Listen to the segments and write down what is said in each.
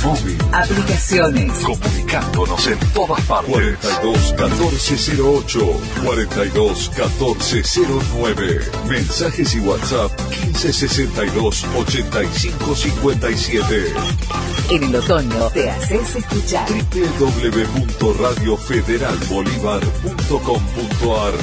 móvil, aplicaciones, comunicándonos en todas partes. 42 1408, 42 1409. Mensajes y WhatsApp 1562 8557. En el otoño te haces escuchar. www.radiofederalbolivar.com.ar.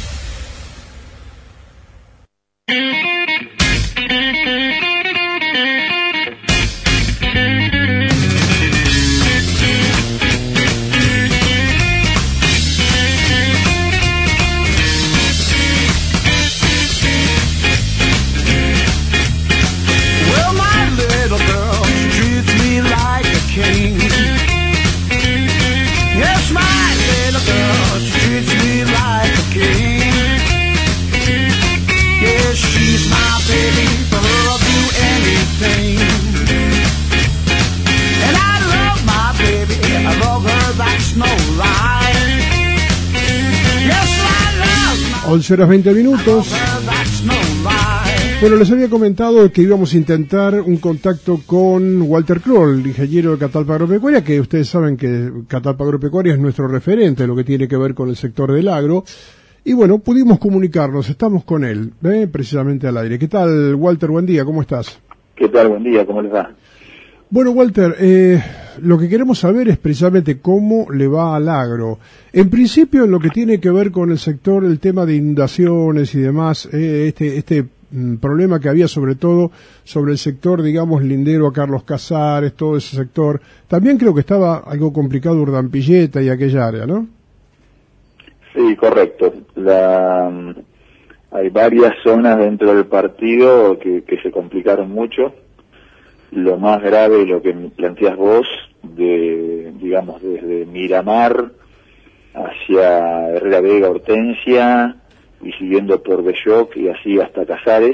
Horas 20 minutos. Bueno, les había comentado que íbamos a intentar un contacto con Walter Kroll, ingeniero de Catalpa Agropecuaria, que ustedes saben que Catalpa Agropecuaria es nuestro referente en lo que tiene que ver con el sector del agro. Y bueno, pudimos comunicarnos, estamos con él, precisamente al aire. ¿Qué tal, Walter? Buen día, ¿cómo estás? ¿Qué tal? Buen día, ¿cómo les va? Bueno, Walter, lo que queremos saber es precisamente cómo le va al agro. En principio, en lo que tiene que ver con el sector, el tema de inundaciones y demás, este problema que había sobre todo sobre el sector, digamos, lindero a Carlos Casares, todo ese sector. También creo que estaba algo complicado Urdampilleta y aquella área, ¿no? Sí, correcto. Hay varias zonas dentro del partido que se complicaron mucho. Lo más grave, lo que planteas vos, digamos, desde Miramar hacia Herrera Vega, Hortensia, y siguiendo por Belloc y así hasta Casares,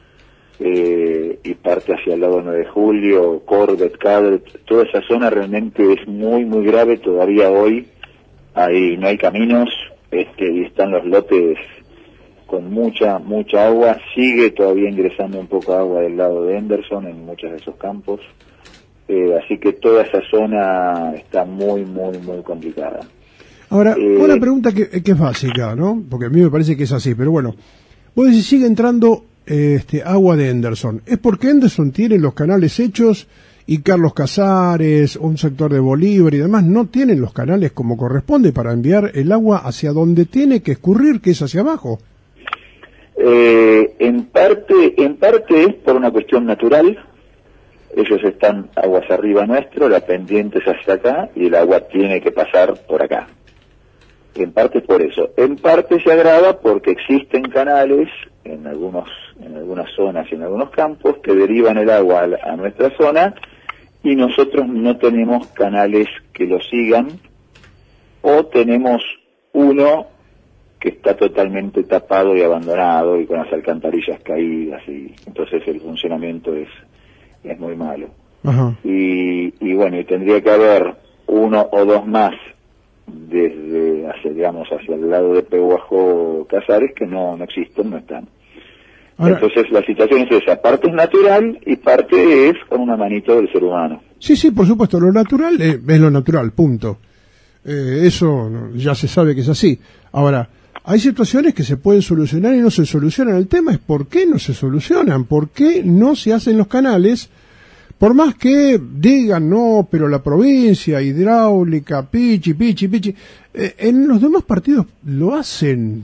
y parte hacia el lado 9 de Julio, Corbet, Cadret, toda esa zona realmente es muy, muy grave. Todavía hoy no hay caminos, y están los lotes con mucha agua. Sigue todavía ingresando un poco de agua del lado de Henderson en muchos de esos campos, así que toda esa zona está muy, muy, muy complicada. Ahora, una pregunta que es básica, ¿no? Porque a mí me parece que es así, pero bueno, vos decís, sigue entrando agua de Henderson. ¿Es porque Henderson tiene los canales hechos y Carlos Casares, un sector de Bolívar y demás no tienen los canales como corresponde para enviar el agua hacia donde tiene que escurrir, que es hacia abajo? En parte es por una cuestión natural. Ellos están aguas arriba nuestro, la pendiente es hacia acá y el agua tiene que pasar por acá. En parte es por eso. En parte se agrava porque existen canales en algunas zonas y en algunos campos que derivan el agua a nuestra zona y nosotros no tenemos canales que lo sigan, o tenemos uno que está totalmente tapado y abandonado y con las alcantarillas caídas, y entonces el funcionamiento es muy malo. Ajá. Y bueno, y tendría que haber uno o dos más desde hacia el lado de Pehuajó, Casares, que no existen, no están. Ahora, entonces la situación es esa, parte es natural y parte es con una manito del ser humano. Sí, por supuesto, lo natural es lo natural, punto. Eso ya se sabe que es así. Ahora, hay situaciones que se pueden solucionar y no se solucionan. El tema es por qué no se solucionan, por qué no se hacen los canales, por más que digan, no, pero la provincia, hidráulica, pichi. En los demás partidos lo hacen.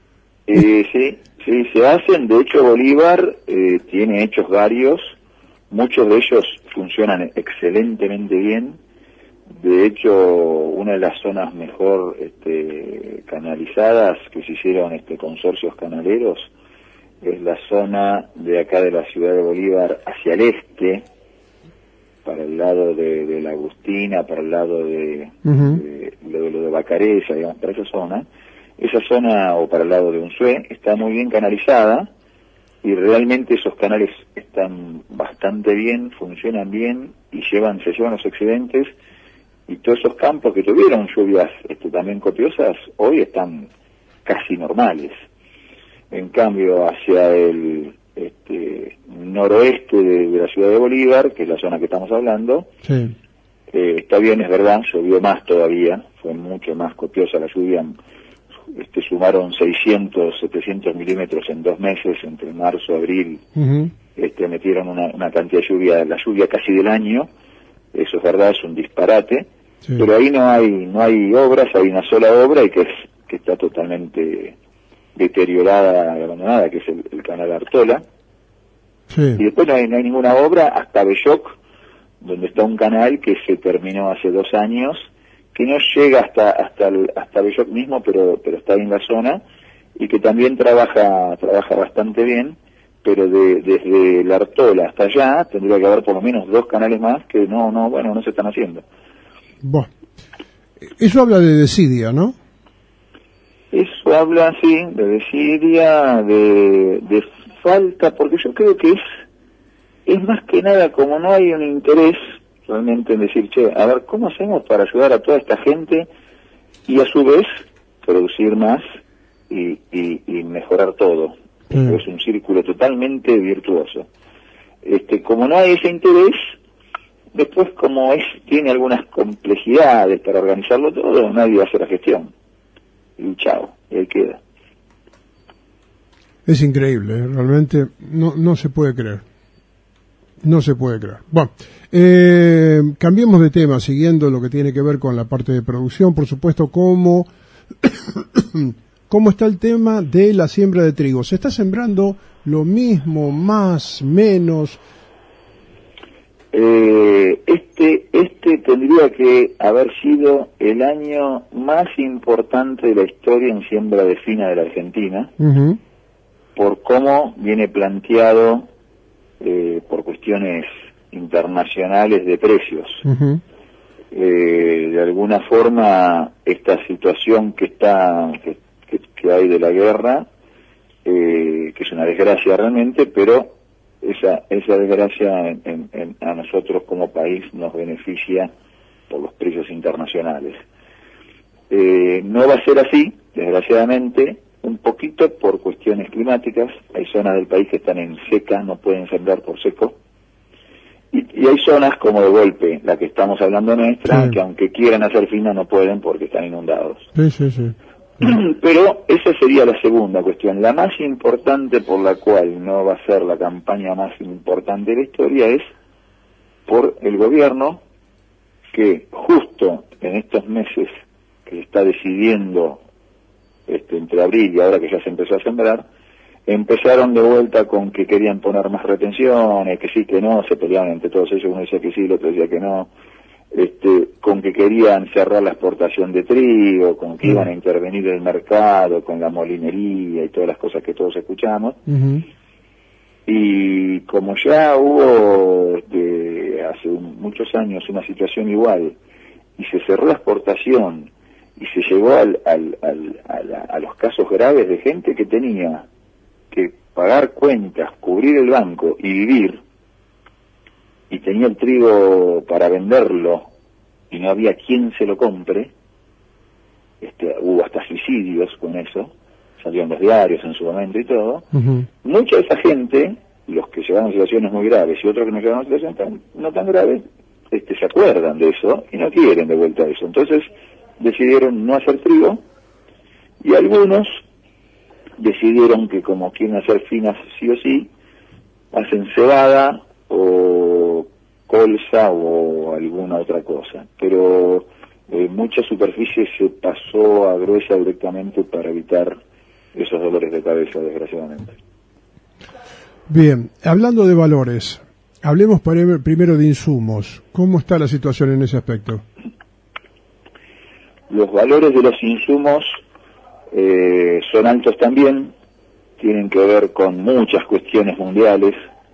Sí, se hacen. De hecho, Bolívar tiene hechos varios, muchos de ellos funcionan excelentemente bien. De hecho, una de las zonas mejor canalizadas que se hicieron consorcios canaleros es la zona de acá de la ciudad de Bolívar hacia el este, para el lado de la Agustina, para el lado de lo de Bacareza, digamos, para esa zona, o para el lado de Unzué, está muy bien canalizada, y realmente esos canales están bastante bien, funcionan bien, y se llevan los excedentes, y todos esos campos que tuvieron lluvias también copiosas, hoy están casi normales. En cambio, hacia el noroeste de la ciudad de Bolívar, que es la zona que estamos hablando, sí, Está bien, es verdad, llovió más todavía, fue mucho más copiosa la lluvia. Sumaron 600, 700 milímetros en 2 meses, entre marzo y abril. Metieron una cantidad de lluvia, la lluvia casi del año. Eso es verdad, es un disparate. Sí. Pero ahí no hay obras, hay una sola obra y que está totalmente deteriorada y abandonada, que es el canal Artola. Sí. Y después no hay ninguna obra hasta Belloc, donde está un canal que se terminó hace 2 años, que no llega hasta Belloc mismo, pero está en la zona, y que también trabaja bastante bien, pero desde la Artola hasta allá tendría que haber por lo menos 2 canales más que no se están haciendo. Bueno, eso habla de desidia, ¿no? Eso habla, sí, de desidia, de falta, porque yo creo que es más que nada como no hay un interés realmente en decir, a ver, ¿cómo hacemos para ayudar a toda esta gente y a su vez producir más y mejorar todo? Es un círculo totalmente virtuoso. Como no hay ese interés, después como tiene algunas complejidades para organizarlo todo, nadie va a hacer la gestión. Y chao, y ahí queda. Es increíble, realmente no se puede creer. No se puede creer. Bueno, cambiemos de tema, siguiendo lo que tiene que ver con la parte de producción, por supuesto, ¿cómo está el tema de la siembra de trigo? ¿Se está sembrando lo mismo, más, menos? Este tendría que haber sido el año más importante de la historia en siembra de fina de la Argentina, por cómo viene planteado por cuestiones internacionales de precios. De alguna forma, esta situación que hay de la guerra, que es una desgracia realmente, pero esa desgracia a nosotros como país nos beneficia por los precios internacionales. No va a ser así, desgraciadamente, un poquito por cuestiones climáticas. Hay zonas del país que están en seca, no pueden sembrar por seco, y hay zonas como de golpe, la que estamos hablando nuestra, sí, que aunque quieran hacer fina no pueden porque están inundados. Sí. Pero esa sería la segunda cuestión. La más importante, por la cual no va a ser la campaña más importante de la historia, es por el gobierno, que justo en estos meses que se está decidiendo entre abril y ahora que ya se empezó a sembrar, empezaron de vuelta con que querían poner más retenciones, que sí, que no, se peleaban entre todos ellos, uno decía que sí, el otro decía que no, con que querían cerrar la exportación de trigo, con que iban a intervenir el mercado, con la molinería y todas las cosas que todos escuchamos. Y como ya hubo hace muchos años una situación igual, y se cerró la exportación, y se llegó a los casos graves de gente que tenía que pagar cuentas, cubrir el banco y vivir, y tenía el trigo para venderlo y no había quien se lo compre. Hubo hasta suicidios con eso, salieron los diarios en su momento y todo. Mucha de esa gente, los que llegaron a situaciones muy graves y otros que no llegaron a situaciones no tan graves, se acuerdan de eso y no quieren de vuelta eso. Entonces decidieron no hacer trigo, y algunos decidieron que como quieren hacer finas sí o sí, hacen cebada o colza o alguna otra cosa, pero mucha superficie se pasó a gruesa directamente para evitar esos dolores de cabeza, desgraciadamente. Bien, hablando de valores, hablemos primero de insumos. ¿Cómo está la situación en ese aspecto? Los valores de los insumos son altos también, tienen que ver con muchas cuestiones mundiales,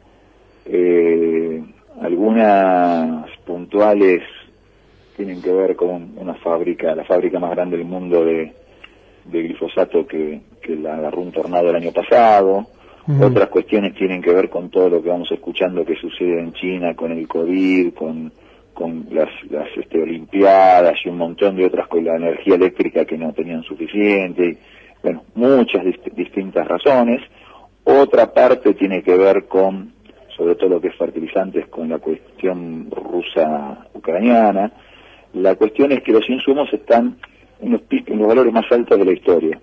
algunas puntuales tienen que ver con la fábrica más grande del mundo de glifosato que la agarró un tornado el año pasado. Otras cuestiones tienen que ver con todo lo que vamos escuchando que sucede en China con el COVID, con las olimpiadas y un montón de otras, con la energía eléctrica que no tenían suficiente. Bueno, muchas distintas razones. Otra parte tiene que ver con, sobre todo lo que es fertilizantes, con la cuestión rusa ucraniana. La cuestión es que los insumos están en los valores más altos de la historia.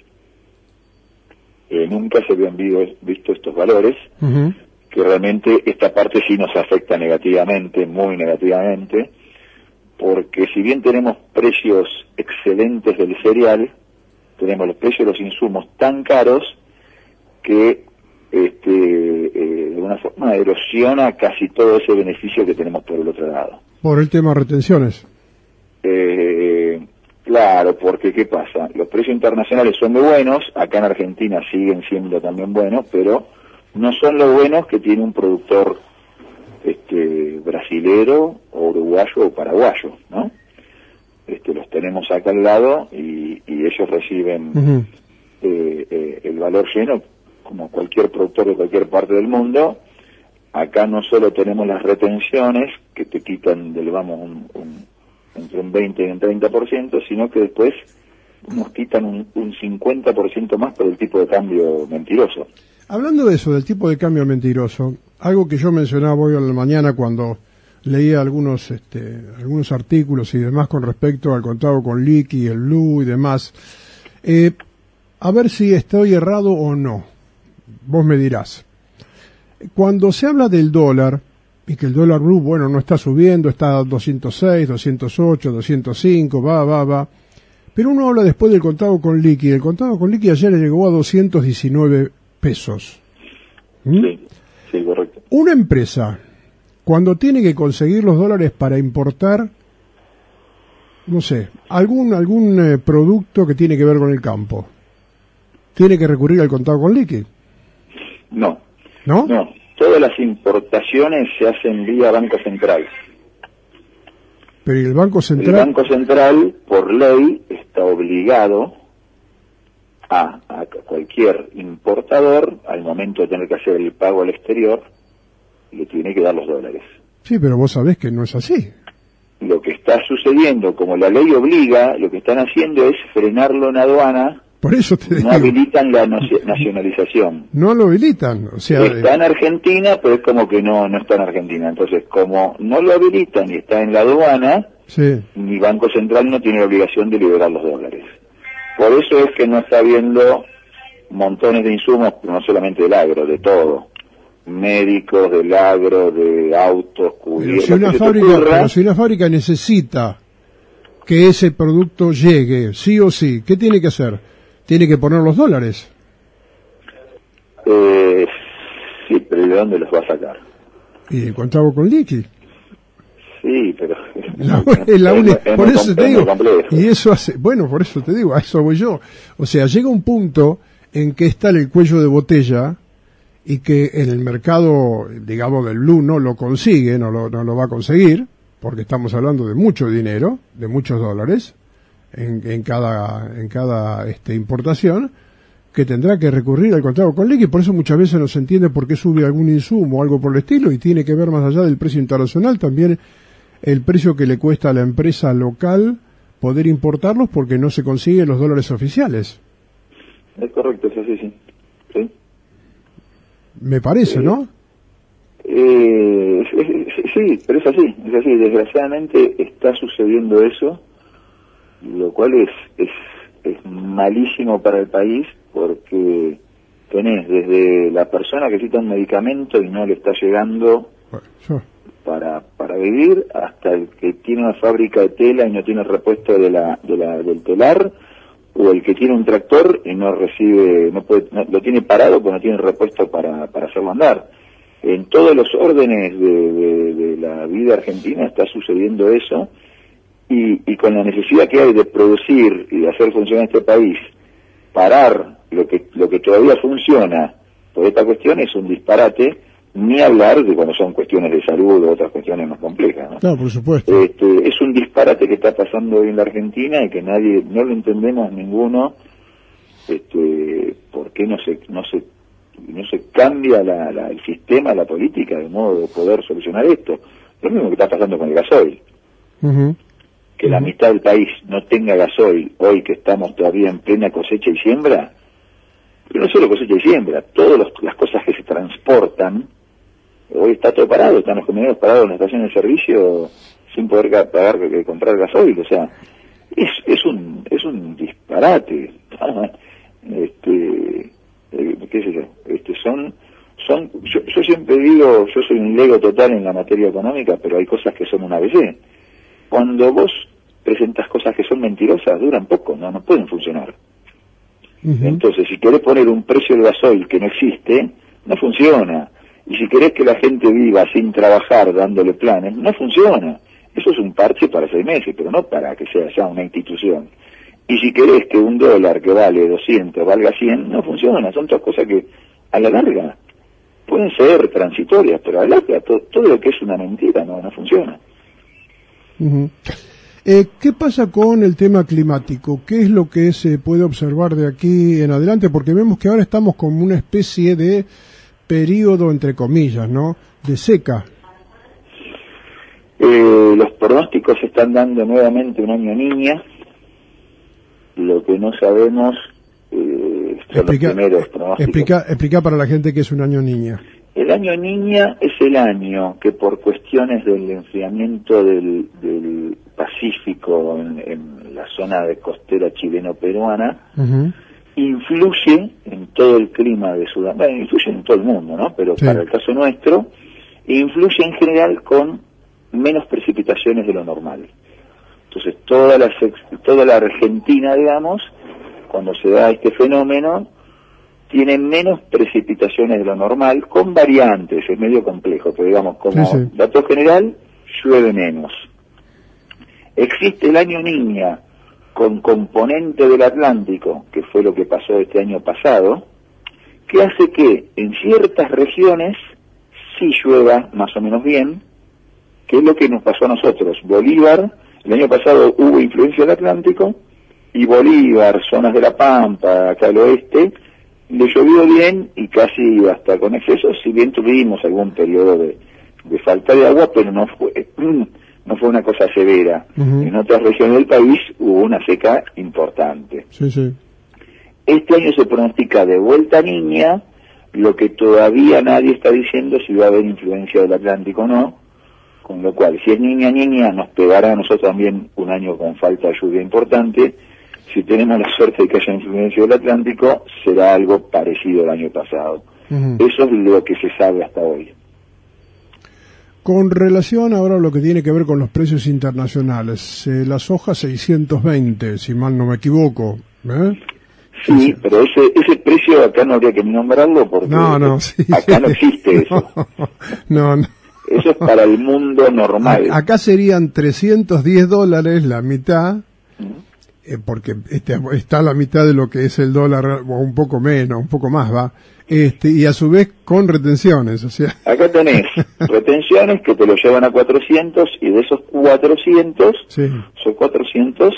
Nunca se habían visto estos valores, que realmente esta parte sí nos afecta negativamente, muy negativamente, porque si bien tenemos precios excelentes del cereal, tenemos los precios de los insumos tan caros que de alguna forma erosiona casi todo ese beneficio que tenemos por el otro lado. Por el tema de retenciones. Claro, porque ¿qué pasa? Los precios internacionales son muy buenos, acá en Argentina siguen siendo también buenos, pero no son los buenos que tiene un productor brasilero o uruguayo o paraguayo, ¿no? Los tenemos acá al lado y ellos reciben el valor lleno como cualquier productor de cualquier parte del mundo. Acá no solo tenemos las retenciones que te quitan entre un 20 y un 30%, sino que después nos quitan un 50% más por el tipo de cambio mentiroso. Hablando de eso, del tipo de cambio mentiroso, algo que yo mencionaba hoy a la mañana cuando leía algunos artículos y demás con respecto al contado con liqui, el blue y demás, a ver si estoy errado o no, vos me dirás. Cuando se habla del dólar, y que el dólar blue, bueno, no está subiendo, está a 206, 208, 205, va, pero uno habla después del contado con liqui. El contado con liqui ayer llegó a 219 pesos. Sí, correcto. Una empresa, cuando tiene que conseguir los dólares para importar, no sé, algún producto que tiene que ver con el campo, ¿tiene que recurrir al contado con liqui? No. ¿No? No. Todas las importaciones se hacen vía Banco Central. Pero ¿y el Banco Central? El Banco Central, por ley, está obligado a cualquier importador, al momento de tener que hacer el pago al exterior, le tiene que dar los dólares. Sí, pero vos sabés que no es así. Lo que está sucediendo, como la ley obliga, lo que están haciendo es frenarlo en aduana. Por eso te digo. No habilitan la nacionalización. No lo habilitan, o sea... Está en Argentina, pero es como que no está en Argentina. Entonces, como no lo habilitan y está en la aduana, sí, mi Banco Central no tiene la obligación de liberar los dólares. Por eso es que no está habiendo montones de insumos, no solamente del agro, de todo. Médicos, del agro, de autos, cubiertos. Pero si una fábrica necesita que ese producto llegue, sí o sí, ¿qué tiene que hacer? ¿Tiene que poner los dólares? Sí, pero ¿de dónde los va a sacar? Y el contado con liqui. Sí, pero... Por eso te digo, y eso hace... Bueno, por eso te digo, a eso voy yo. O sea, llega un punto en que está el cuello de botella y que en el mercado, digamos, del blue no lo consigue, no lo va a conseguir, porque estamos hablando de mucho dinero, de muchos dólares, en cada importación, que tendrá que recurrir al contado con liqui. Por eso muchas veces no se entiende por qué sube algún insumo o algo por el estilo, y tiene que ver más allá del precio internacional también el precio que le cuesta a la empresa local poder importarlos porque no se consiguen los dólares oficiales. Es correcto, es así, sí. Me parece, ¿no? Sí, pero es así. Desgraciadamente está sucediendo eso, lo cual es malísimo para el país, porque tenés desde la persona que necesita un medicamento y no le está llegando para vivir, hasta el que tiene una fábrica de tela y no tiene repuesto del telar, o el que tiene un tractor y no recibe, lo tiene parado porque no tiene repuesto para hacerlo andar. En todos los órdenes de la vida argentina está sucediendo eso, y con la necesidad que hay de producir y de hacer funcionar este país, parar lo que todavía funciona por esta cuestión es un disparate, ni hablar de cuando son cuestiones de salud o otras cuestiones más complejas, ¿no? Claro, por supuesto. Es un disparate que está pasando hoy en la Argentina y que no lo entendemos ninguno, por qué no se cambia el sistema, la política, de modo de poder solucionar esto. Lo mismo que está pasando con el gasoil. Que la mitad del país no tenga gasoil hoy que estamos todavía en plena cosecha y siembra, pero no solo cosecha y siembra, todas las cosas que se transportan, hoy está todo parado, están los camioneros parados en la estación de servicio sin poder comprar gasoil, o sea, es un disparate. Qué sé yo, yo siempre digo, yo soy un lego total en la materia económica, pero hay cosas que son un ABC. Cuando vos presentas cosas que son mentirosas, duran poco, no pueden funcionar. Entonces, si querés poner un precio del gasoil que no existe, no funciona. Y si querés que la gente viva sin trabajar, dándole planes, no funciona. Eso es un parche para 6 meses, pero no para que sea ya una institución. Y si querés que un dólar que vale 200 valga 100, no funciona. Son todas cosas que a la larga pueden ser transitorias, pero a la larga todo lo que es una mentira no funciona. ¿Qué pasa con el tema climático? ¿Qué es lo que se puede observar de aquí en adelante? Porque vemos que ahora estamos como una especie de periodo, entre comillas, ¿no?, de seca. Los pronósticos están dando nuevamente un año niña. Lo que no sabemos son los primeros pronósticos. Explica para la gente qué es un año niña. El año niña es el año que por cuestiones del enfriamiento del Pacífico en la zona de costera chileno-peruana, influye en todo el clima de Sudamérica, bueno, influye en todo el mundo, ¿no? Pero sí, para el caso nuestro, influye en general con menos precipitaciones de lo normal. Entonces toda la Argentina, digamos, cuando se da este fenómeno, tiene menos precipitaciones de lo normal, con variantes, es medio complejo, pero digamos, como dato general, llueve menos. Existe el año niña con componente del Atlántico, que fue lo que pasó este año pasado, que hace que en ciertas regiones sí llueva más o menos bien, que es lo que nos pasó a nosotros. Bolívar, el año pasado hubo influencia del Atlántico, y Bolívar, zonas de La Pampa, acá al oeste, le llovió bien y casi hasta con exceso, si bien tuvimos algún periodo de falta de agua, pero no fue una cosa severa. En otras regiones del país hubo una seca importante. Este año se pronostica de vuelta niña, lo que todavía nadie está diciendo si va a haber influencia del Atlántico o no, con lo cual, si es niña, nos pegará a nosotros también un año con falta de lluvia importante. Si tenemos la suerte de que haya influencia del Atlántico, será algo parecido al año pasado. Eso es lo que se sabe hasta hoy. Con relación ahora a lo que tiene que ver con los precios internacionales, la soja 620, si mal no me equivoco. Sí, pero ese precio acá no habría que nombrarlo porque acá no existe eso. No. Eso es para el mundo normal. Acá serían $310, la mitad, porque está la mitad de lo que es el dólar, o un poco menos, un poco más va, y a su vez con retenciones, o sea. Acá tenés retenciones que te lo llevan a 400, y de esos 400, son 400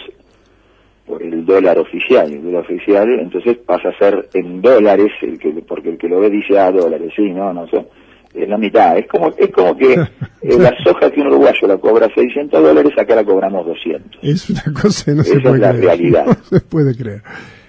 por el dólar oficial. El dólar oficial, entonces pasa a ser en dólares, porque el que lo ve dice, dólares, no sé. Es la mitad, es como que la soja que un uruguayo la cobra $600, acá la cobramos 200. Es una cosa, no se puede creer. Esa es la realidad. No se puede creer.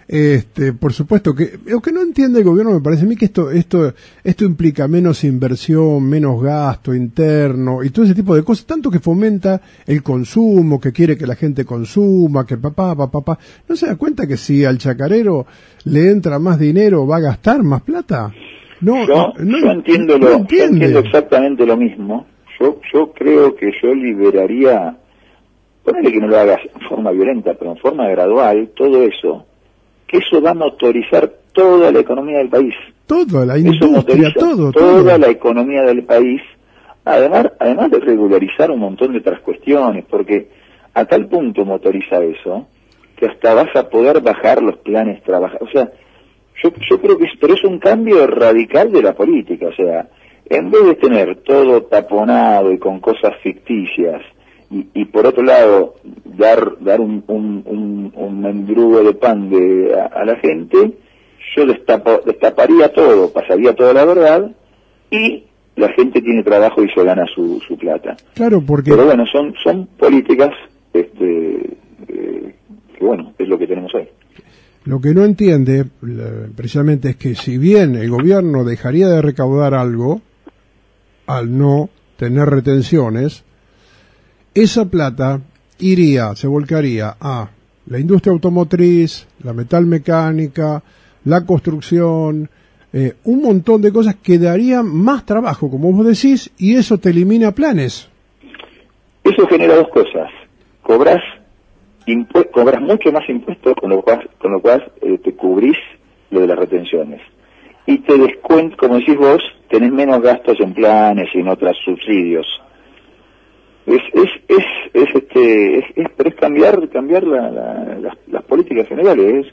Por supuesto que lo que no entiende el gobierno, me parece a mí que esto implica menos inversión, menos gasto interno y todo ese tipo de cosas, tanto que fomenta el consumo, que quiere que la gente consuma, que papá, ¿no se da cuenta que si al chacarero le entra más dinero va a gastar más plata? Yo entiendo exactamente lo mismo. Yo creo que yo liberaría, ponele que no lo hagas en forma violenta, pero en forma gradual, todo eso, que eso va a motorizar toda la economía del país. Toda la industria, toda la economía del país, además de regularizar un montón de otras cuestiones, porque a tal punto motoriza eso, que hasta vas a poder bajar los planes trabajar, o sea, yo creo que pero es un cambio radical de la política, o sea, en vez de tener todo taponado y con cosas ficticias, y por otro lado dar un mendrugo de pan a la gente, yo destaparía todo, pasaría toda la verdad, y la gente tiene trabajo y se gana su plata. Claro, porque... Pero bueno, son políticas que bueno, es lo que tenemos hoy. Lo que no entiende, precisamente, es que si bien el gobierno dejaría de recaudar algo, al no tener retenciones, esa plata se volcaría a la industria automotriz, la metalmecánica, la construcción, un montón de cosas que darían más trabajo, como vos decís, y eso te elimina planes. Eso genera dos cosas. Cobras mucho más impuestos, con lo cual te cubrís lo de las retenciones. Y te descuentas, como decís vos, tenés menos gastos en planes y en otros subsidios. Pero es cambiar las políticas generales.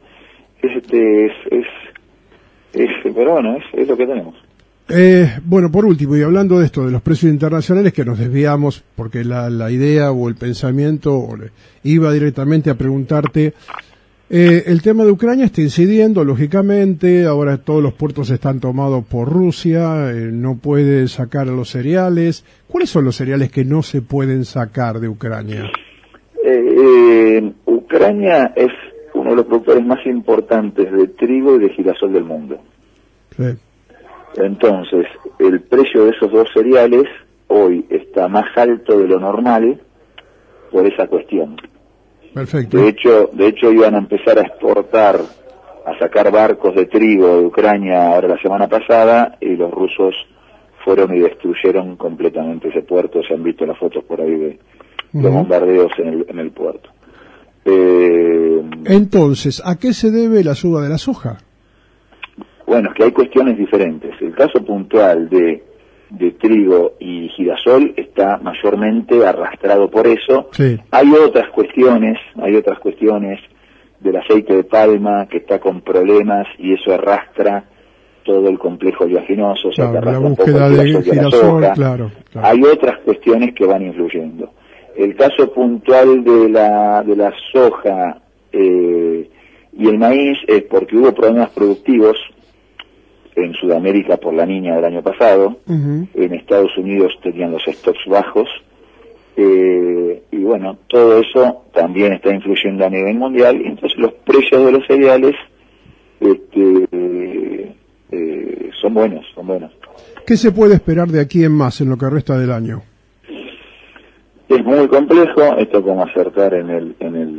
Pero bueno, es lo que tenemos. Bueno, por último, y hablando de esto, de los precios internacionales, que nos desviamos porque la idea o el pensamiento iba directamente a preguntarte, el tema de Ucrania está incidiendo, lógicamente, ahora todos los puertos están tomados por Rusia, no puede sacar los cereales. ¿Cuáles son los cereales que no se pueden sacar de Ucrania? Ucrania es uno de los productores más importantes de trigo y de girasol del mundo. Sí. Entonces, el precio de esos dos cereales hoy está más alto de lo normal por esa cuestión. Perfecto. De hecho iban a empezar a exportar, a sacar barcos de trigo de Ucrania ahora la semana pasada, y los rusos fueron y destruyeron completamente ese puerto. Se han visto las fotos por ahí de los bombardeos en el puerto. Entonces, ¿a qué se debe la suba de la soja? Bueno, es que hay cuestiones diferentes. El caso puntual de trigo y girasol está mayormente arrastrado por eso. Sí. Hay otras cuestiones del aceite de palma que está con problemas, y eso arrastra todo el complejo oleaginoso, o sea, Claro, que la arrastra búsqueda un poco de la girasol, soja. claro. Hay otras cuestiones que van influyendo. El caso puntual de la soja y el maíz es porque hubo problemas productivos en Sudamérica por la niña del año pasado. En Estados Unidos tenían los stocks bajos, y bueno, todo eso también está influyendo a nivel mundial, y entonces los precios de los cereales son buenos. ¿Qué se puede esperar de aquí en más en lo que resta del año? Es muy complejo esto, como acertar en el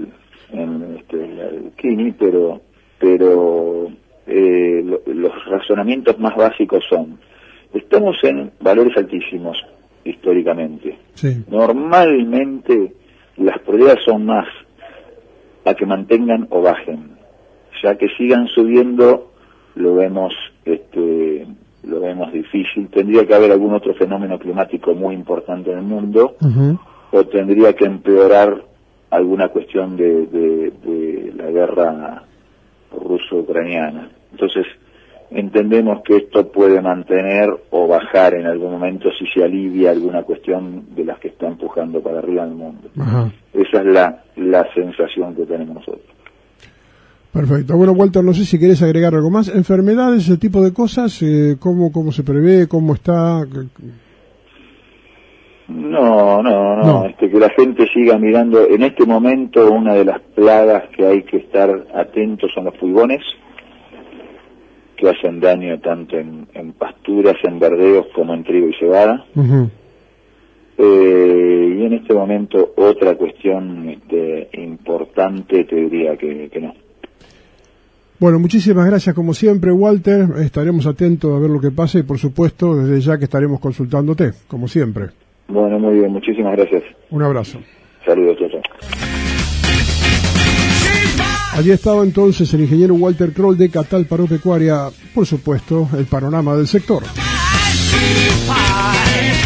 Kini, pero los razonamientos más básicos son: estamos en valores altísimos históricamente. Sí. Normalmente las probabilidades son más a que mantengan o bajen. Ya que sigan subiendo, lo vemos difícil. Tendría que haber algún otro fenómeno climático muy importante en el mundo, o tendría que empeorar alguna cuestión de la guerra ruso-ucraniana. Entonces, entendemos que esto puede mantener o bajar en algún momento si se alivia alguna cuestión de las que está empujando para arriba en el mundo. Ajá. Esa es la sensación que tenemos nosotros. Perfecto. Bueno, Walter, no sé si querés agregar algo más. ¿Enfermedades, ese tipo de cosas? ¿Cómo se prevé? ¿Cómo está? No. Que la gente siga mirando. En este momento, una de las plagas que hay que estar atentos son los pulgones, que hacen daño tanto en pasturas, en verdeos, como en trigo y cebada. Y en este momento, otra cuestión importante, te diría que no. Bueno, muchísimas gracias como siempre, Walter. Estaremos atentos a ver lo que pasa y, por supuesto, desde ya que estaremos consultándote, como siempre. Bueno, muy bien, muchísimas gracias. Un abrazo. Saludos, chao. Allí estaba entonces el ingeniero Walter Kroll de Catalpa Agropecuaria, por supuesto, el panorama del sector.